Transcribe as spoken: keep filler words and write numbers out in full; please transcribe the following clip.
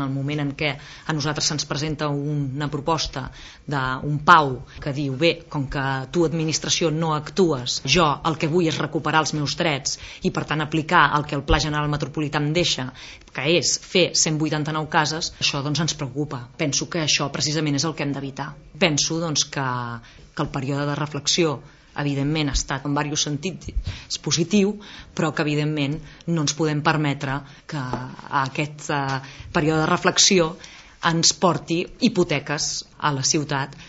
En el moment en què a nosaltres se'ns presenta una proposta d'un P A U que diu, bé, com que tu administració no actues, jo el que vull és recuperar els meus drets i per tant aplicar el que el Pla General Metropolità em deixa, que és fer cent vuitanta-nou cases, això doncs ens preocupa. Penso que això precisament és el que hem d'evitar. Penso doncs que, que el període de reflexió evidentment ha estat en diversos sentits positiu, però que evidentment no ens podem permetre que aquest eh, període de reflexió ens porti hipoteques a la ciutat